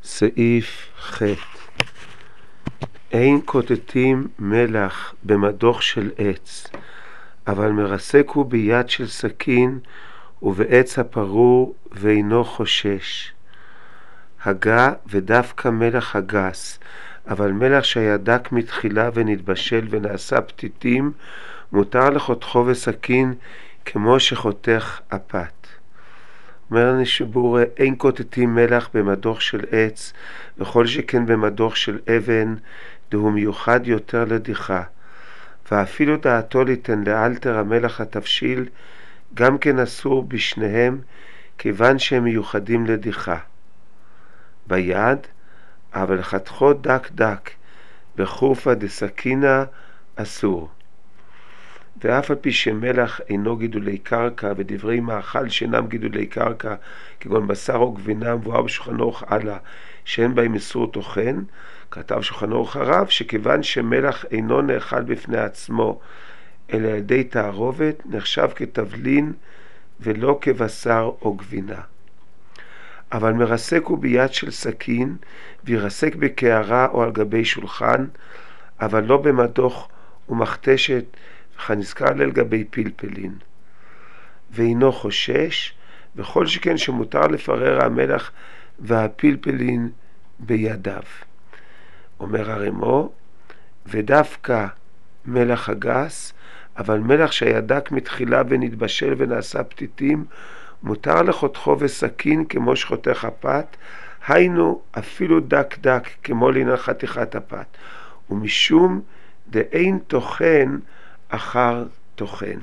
סעיף ח' אין כותתים מלח במדוך של עץ, אבל מרסק הוא ביד של סכין ובעץ הפרור ואינו חושש. הגה ודווקא מלח הגס, אבל מלח שהיה דק מתחילה ונתבשל ונעשה פתיתים, מותר לחותכו בסכין כמו שחותך הפת. אומר נשבור, אין כותתים מלח במדוך של עץ, וכל שכן במדוך של אבן, דהוא מיוחד יותר לדיחה. ואפילו דעתו ליתן לאלתר המלח התבשיל, גם כן אסור בשניהם, כיוון שהם מיוחדים לדיחה. ביד, אבל חתכו דק דק, בחורפה דסכינה אסור. ואף על פי שמלח אינו גידולי קרקע ודברי מאכל שאינם גידולי קרקע כגון בשר או גבינה מבואר בשולחן ערוך הלאה שאין בהם איסור טוחן, כתב שולחן ערוך הרב שכיוון שמלח אינו נאכל בפני עצמו אלא על ידי תערובת, נחשב כתבלין ולא כבשר או גבינה. אבל מרסק הוא ביד של סכין וירסק בקערה או על גבי שולחן, אבל לא במדוך ומכתשת וכנזכר על גבי פלפלין. ואינו חושש, וכל שכן שמותר לפרר המלח והפלפלין בידיו. אומר הרמו, ודווקא מלח הגס, אבל מלח שהיה דק מתחילה ונתבשל ונעשה פתיתים, מותר לחותכו בסכין כמו שחותך הפת, היינו אפילו דק דק כמו לעניין חתיכת הפת, ומשום דאין טוחן אחר טוחן.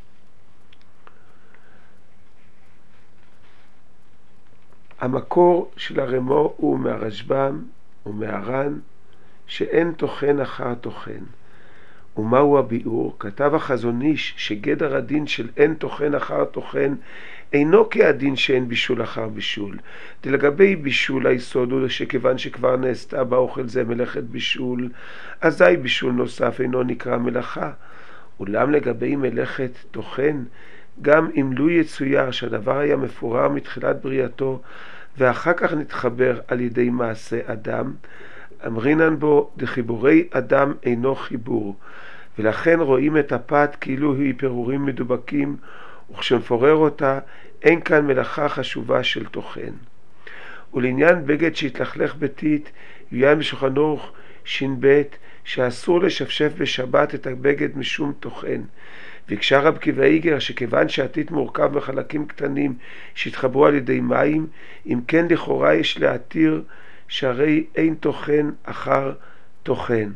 המקור של הרמו הוא מהרשב"ם ומהר"ן שאין טוחן אחר טוחן. ומהו הביאור? כתב החזון איש שגדר הדין של אין טוחן אחר טוחן אינו כהדין שאין בישול אחר בישול. לגבי בישול היסוד הוא שכיוון שכבר נעשתה באוכל זה מלאכת בישול, אזי בישול נוסף אינו נקרא מלאכה. אולם לגבי מלאכת טוחן, גם אם לו יצויר שהדבר היה מפורר מתחילת בריאתו ואחר כך נתחבר על ידי מעשה אדם, אמרינן בו דחיבורי אדם אינו חיבור, ולכן רואים את הפת כאילו היא פירורים מדובקים, וכשמפורר אותה אין כאן מלאכה חשובה של טוחן. ולעניין בגד שהתלכלך ביתית, יוין בשולחן ערוך ש"ב שאסור לשפשף בשבת את הבגד משום טוחן. ביקשה רב עקיבא איגר שכיוון שהטיט מורכב מחלקים קטנים שהתחברו על ידי מים, אם כן לכאורה יש להתיר שהרי אין טוחן אחר טוחן.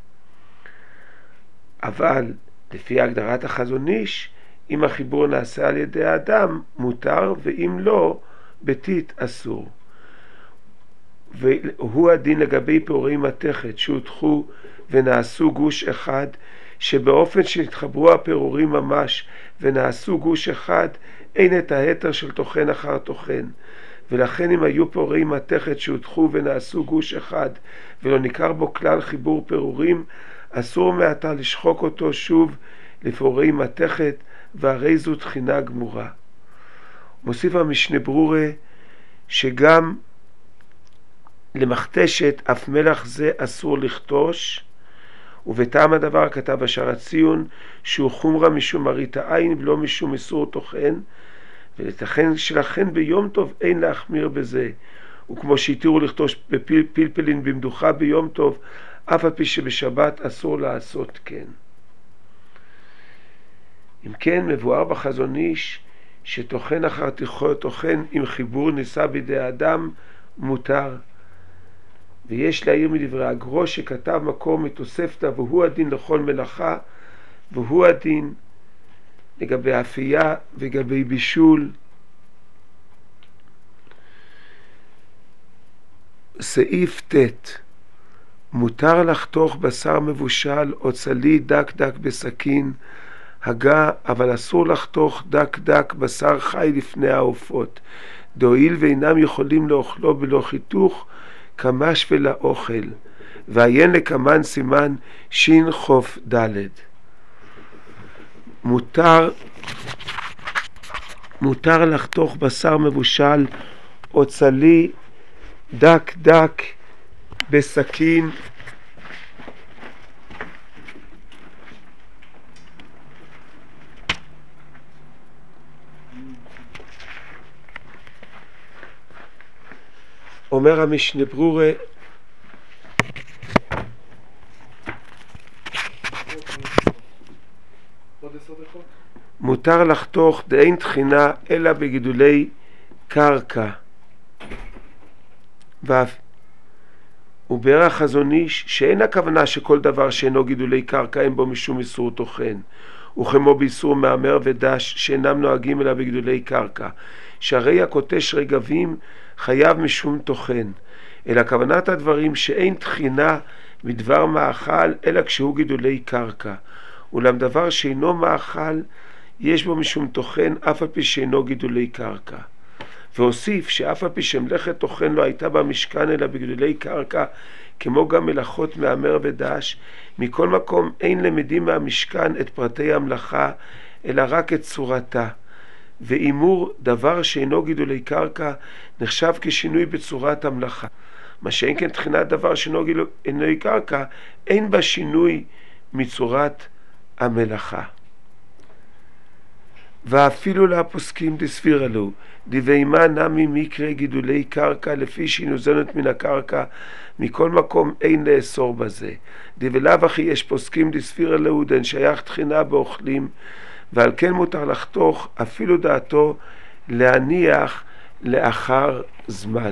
אבל לפי הגדרת החזון איש, אם החיבור נעשה על ידי האדם מותר, ואם לא ביתית אסור. והוא הדין לגבי פירורי מתכת שהותחו ונעשו גוש אחד, שבאופן שהתחברו הפירורים ממש ונעשו גוש אחד, אין את ההתר של טוחן אחר טוחן. ולכן אם היו פירורי מתכת שהותחו ונעשו גוש אחד ולא ניכר בו כלל חיבור פירורים, אסור מעתה לשחוק אותו שוב לפירורי מתכת, והרי זו תחינה גמורה. מוסיף המשנה ברורה שגם למכתשת אף מלח זה אסור לכתוש, ובטעם הדבר כתב השער הציון שהוא חומרה משום מראית העין ולא משום איסור טוחן, ולכן ביום טוב אין להחמיר בזה, וכמו שהתירו לכתוש בפלפלין במדוחה ביום טוב, אף על פי שבשבת אסור לעשות כן. אם כן מבואר בחזון איש שטוחן אחר טוחן עם חיבור נישא בידי האדם מותר. ויש להעיר מדברי הגרוש שכתב מקור מתוספתא, והוא הדין לכל מלאכה, והוא הדין לגבי אפייה וגבי בישול. סעיף ט' מותר לחתוך בשר מבושל או צלי דק דק בסכין הגה, אבל אסור לחתוך דק דק בשר חי לפני העופות, דהואיל ואינם יכולים לאוכלו בלא חיתוך כמש ולאוכל. ועיין לקמן סימן שין חוף ד'. מותר לחתוך בשר מבושל או צלי דק דק בסכין אומר המשנה ברורה מותר לחתוך דאין תחינה אלא בגידולי קרקע. ובערך חזון איש שאין הכוונה שכל דבר שאינו גידולי קרקע אין בו משום איסור תוכן, וכמו באיסור מאמר ודש שאינם נוהגים אלא בגידולי קרקע, שהרי הקוטש רגבים חייב משום תוכן, אלא כוונת הדברים שאין תחינה בדבר מאכל אלא כשהוא גידולי קרקע, אולם דבר שאינו מאכל יש בו משום תוכן אף על פי שאינו גידולי קרקע. והוסיף שאף על פי שמלאכת תוכן לא הייתה במשכן אלא בגידולי קרקע, כמו גם מלאכות מאמר ודש, מכל מקום אין למדים מהמשכן את פרטי המלאכה אלא רק את צורתה. ואימור דבר שאינו גידולי קרקע נחשב כשינוי בצורת המלאכה, מה שאין כן תחינת דבר שאינו גידולי קרקע אין בה שינוי מצורת המלאכה. ואפילו להפוסקים דסבירה לו דבהמה נמי מקרה גידולי קרקע לפי שהיא נוזנת מן הקרקע, מכל מקום אין לאסור בזה. דבלאו אחי יש פוסקים דסבירה לו דן שייך תחינה באוכלים, ועל כן מותר לחתוך אפילו דעתו להניח לאחר זמן.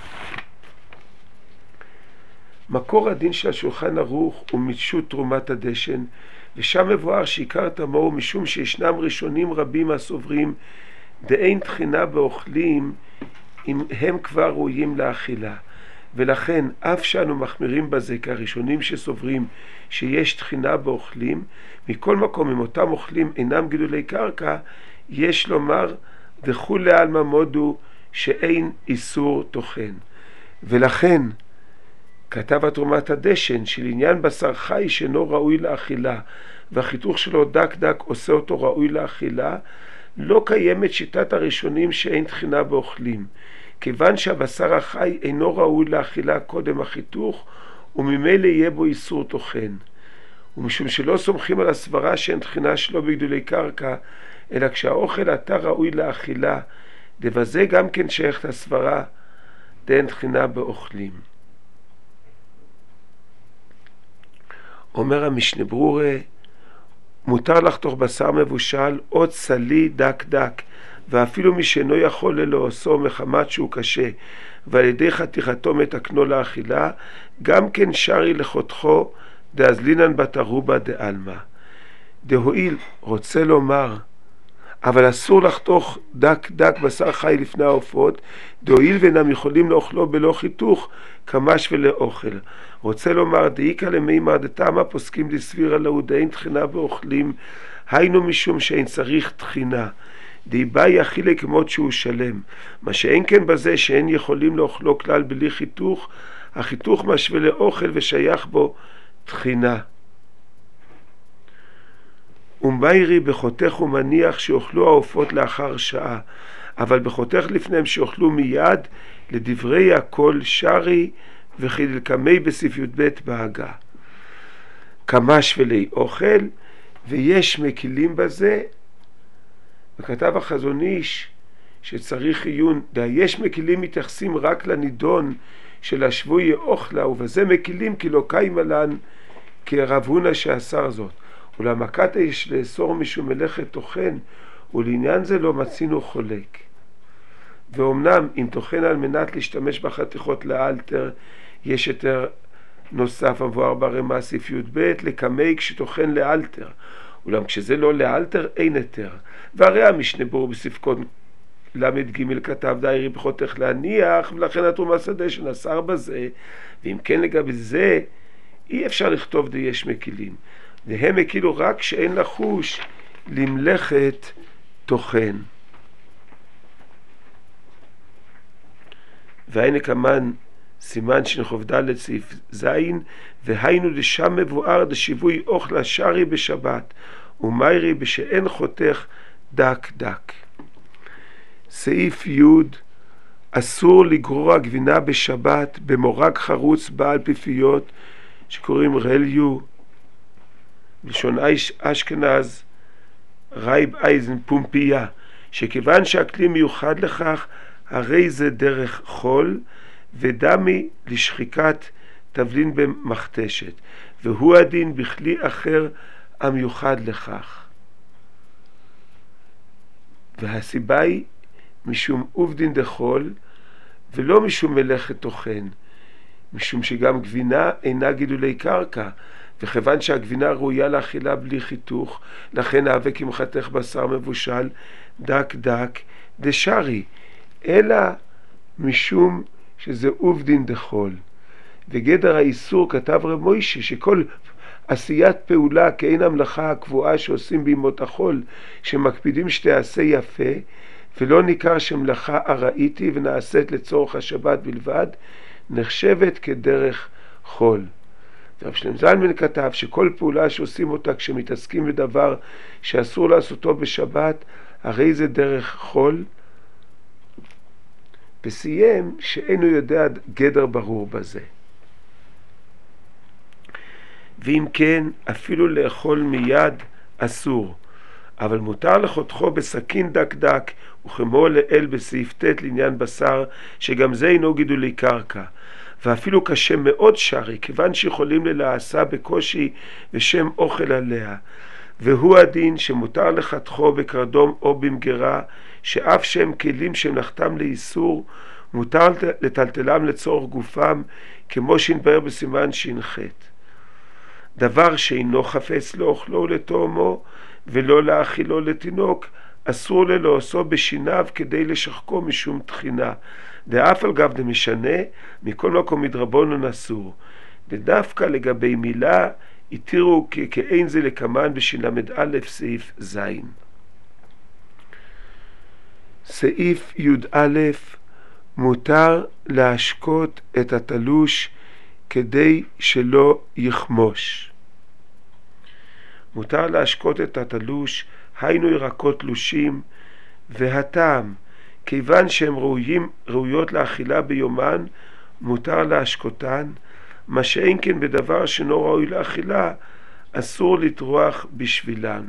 מקור הדין של השולחן ערוך הוא משות תרומת הדשן, ושם מבואר שעיקר תמוהו משום שישנם ראשונים רבים הסוברים דאין תחינה באוכלים אם הם כבר ראויים לאכילה, ולכן אף שאנו מחמירים בזה כראשונים שסוברים שיש תחינה באוכלים, מכל מקום אם אותם אוכלים אינם גידולי קרקע, יש לומר וכולי עלמא מודו שאין איסור תוכן. ולכן כתב התרומת הדשן שלעניין בשר חי שאינו ראוי לאכילה והחיתוך שלו דק דק עושה אותו ראוי לאכילה, לא קיימת שיטת הראשונים שאין תחינה באוכלים, כיוון שהבשר החי אינו ראוי לאכילה קודם החיתוך, וממילא יהיה בו איסור תוכן. ומשום שלא סומכים על הסברה שאין תחינה שלו בגידולי קרקע, אלא כשהאוכל עתה ראוי לאכילה, דבזה גם כן שייכת הסברה דאין תחינה באוכלים. אומר המשנה ברורה, מותר לחתוך בשר מבושל או צלי דק דק, ואפילו מי שאינו יכול ללעוסו מחמת שהוא קשה, ועל ידי חתיכתו מתקנו לאכילה, גם כן שרי לחותכו דאזלינן בתרובה דעלמא. דהואיל רוצה לומר, אבל אסור לחתוך דק דק בשר חי לפני העופות, דהואיל ואינם יכולים לאוכלו בלא חיתוך כמש ולאוכל. רוצה לומר, דאיקא למימר דתמא פוסקים דסבירה לו דאין תחינה באוכלים, היינו משום שאין צריך תחינה, דאיבאי אכילה כמות שהוא שלם, מה שאין כן בזה שאין יכולים לאוכלו כלל בלי חיתוך, החיתוך משווה לאוכל ושייך בו תחינה. ומיירי בחותך ומניח שאוכלו העופות לאחר שעה, אבל בחותך לפניהם שאוכלו מיד, לדברי הכל שרי וכדלקמי בסעיף י"ב בהגה. כמש ולי אוכל, ויש מקילים בזה, וכתב החזון איש שצריך עיון, יש מקילים מתייחסים רק לנידון של השבוי אוכלה, ובזה מקילים כי לא קיימה לן כרב הונא שאסר זאת. ולמכת יש לאסור משום מלאכת תוכן, ולעניין זה לא מצינו חולק. ואומנם אם תוכן על מנת להשתמש בחתיכות לאלתר, יש יותר נוסף המבואר ברמ"א סעיף י"ב לקמי כשתוכן לאלתר, אולם כשזה לא לאלתר אין יותר. והרי המשנה ברורה בסעיף קוד למ"ג כתב דיירי בחותך להניח, ולכן התרומת הדשן אסר בזה, ואם כן לגבי זה אי אפשר לכתוב יש מקילים, והם הקילו רק שאין לחוש למלאכת תוכן. והנה כמן סימן שנחובד סעיף זין, והיינו דשם מבואר דשיווי אוכלה שרי בשבת ומיירי בשאין חותך דק דק. סעיף י' אסור לגרור הגבינה בשבת במורג חרוץ בעל פיפיות שקוראים רליו, לשון אשכנז רייב אייזן פומפיה, שכיוון שהכלי מיוחד לכך, הרי זה דרך חול ודמי לשחיקת תבלין במכתשת, והוא הדין בכלי אחר המיוחד לכך. והסיבה היא משום עובדין דחול ולא משום מלאכת טוחן, משום שגם גבינה אינה גידולי קרקע, וכיוון שהגבינה ראויה לאכילה בלי חיתוך, לכן אהבה כמחתך בשר מבושל דק דק דשרי, אלא משום שזה עובדין דחול. וגדר האיסור כתב רב מוישה שכל עשיית פעולה כאין המלאכה הקבועה שעושים בימות החול, שמקפידים שתעשה יפה ולא ניכר שמלאכה ארעיתי ונעשית לצורך השבת בלבד, נחשבת כדרך חול. רב שלם זלמן כתב שכל פעולה שעושים אותה כשמתעסקים בדבר שאסור לעשותו בשבת, הרי זה דרך חול, וסיים שאינו יודע גדר ברור בזה. ואם כן, אפילו לאכול מיד אסור, אבל מותר לחותכו בסכין דק דק, וכמו לאל בסעיף ט' לעניין בשר, שגם זה אינו גידולי קרקע, ואפילו קשה מאוד שרי, כיוון שיכולים ללעשה בקושי ושם אוכל עליה, והוא הדין שמותר לחתכו בקרדום או במגרה, שאף שהם כלים שמלאכתם לאיסור, מותר לטלטלם לצורך גופם, כמו שנתבהר בסימן ש"ח. דבר שאינו חפץ לאוכלו לתאומו ולא להאכילו לתינוק, אסור לעשו בשיניו כדי לשחקו משום תחינה, דאף על גב דמשנה, מכל מקום מדרבנן אסור. ודווקא לגבי מילה התירו כאין זה לקמן בשל"א סעיף ז'. סעיף י"א, מותר להשקות את התלוש כדי שלא יחמוש. מותר להשקות את התלוש, היינו ירקות תלושים, והטעם, כיוון שהם ראויות לאכילה ביומן, מותר להשקותן, מה שאין כן בדבר שאינו ראוי לאכילה, אסור לטרוח בשבילן.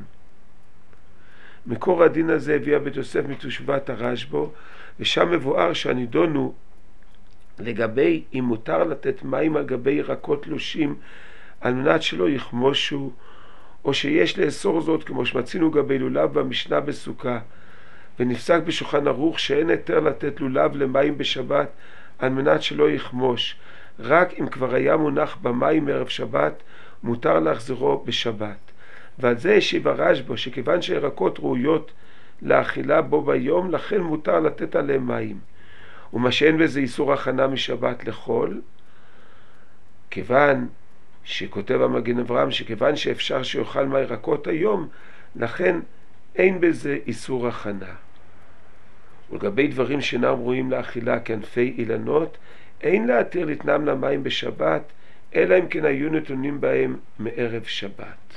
מקור הדין הזה הביאה בית יוסף מתושבת הרשב"א, ושם מבואר שהנידון הוא לגבי אם מותר לתת מים על גבי ירקות תלושים על מנת שלא יחמושו, או שיש לאסור זאת כמו שמצינו גבי לולב במשנה בסוכה, ונפסק בשולחן ערוך שאין היתר לתת לולב למים בשבת על מנת שלא יחמוש, רק אם כבר היה מונח במים ערב שבת מותר להחזירו בשבת. ועל זה השיב הרשב"א שכיוון שירקות ראויות לאכילה בו ביום, לכן מותר לתת עליהם מים, ומה שאין בזה איסור הכנה משבת לחול, כיוון שכותב המגן אברהם שכיוון שאפשר שיאכל מהירקות היום, לכן אין בזה איסור הכנה. ולגבי דברים שאינם ראויים לאכילה כענפי אילנות, אין להתיר לתנם למים בשבת, אלא אם כן היו נתונים בהם מערב שבת.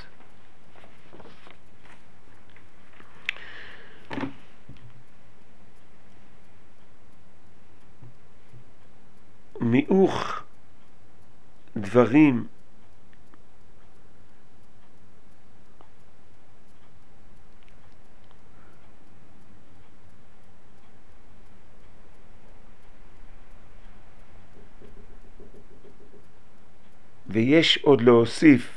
מיעוך דברים ויש עוד להוסיף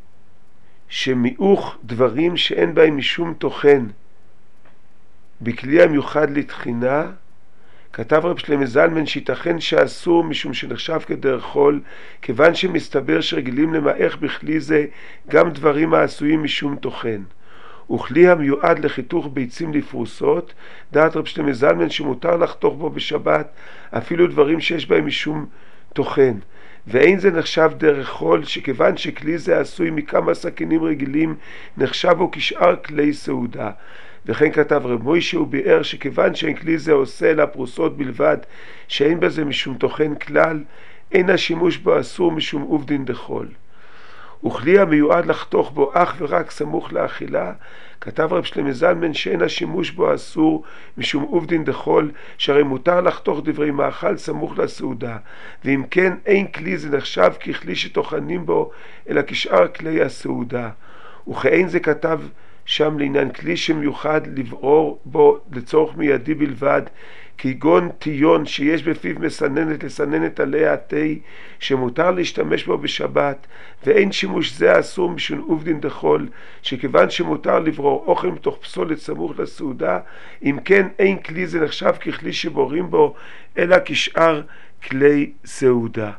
שמיעוך דברים שאין בהם משום תוכן בכלי המיוחד לתחינה, כתב רב שלמה זלמן שיתכן שאסור משום שנחשב כדרך חול, כיוון שמסתבר שרגילים למעך בכלי זה גם דברים העשויים משום תוכן. וכלי המיועד לחיתוך ביצים לפרוסות, דעת רב שלמה זלמן שמותר לחתוך בו בשבת אפילו דברים שיש בהם משום תוכן, ואין זה נחשב דרך חול, שכיוון שכלי זה עשוי מכמה סכינים רגילים, נחשב בו כשאר כלי סעודה. וכן כתב רב מוישה וביאר שכיוון שאין כלי זה עושה לפרוסות בלבד, שאין בזה משום תוכן כלל, אין השימוש בו אסור משום עובדין דחול. וכלי המיועד לחתוך בו אך ורק סמוך לאכילה, כתב רב שלמה זלמן שאין השימוש בו אסור משום עובדין דחול, שהרי מותר לחתוך דברי מאכל סמוך לסעודה, ואם כן אין כלי זה נחשב ככלי שטוחנים בו אלא כשאר כלי הסעודה. וכאין זה כתב שם לעניין כלי שמיוחד לברור בו לצורך מיידי בלבד, כגון טיון שיש בפיו מסננת לסננת עליה התה שמותר להשתמש בו בשבת, ואין שימוש זה אסור משום עובדין דחול, שכיוון שמותר לברור אוכל מתוך פסולת סמוך לסעודה, אם כן אין כלי זה נחשב ככלי שבורים בו אלא כשאר כלי סעודה.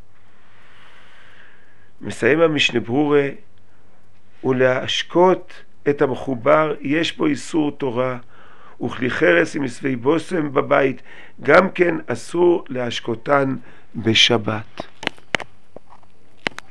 מסיים המשנה ברורה, ולהשקות את המחובר יש בו איסור תורה, וכלי חרס עם מסווי בושם בבית גם כן אסור להשקותן בשבת.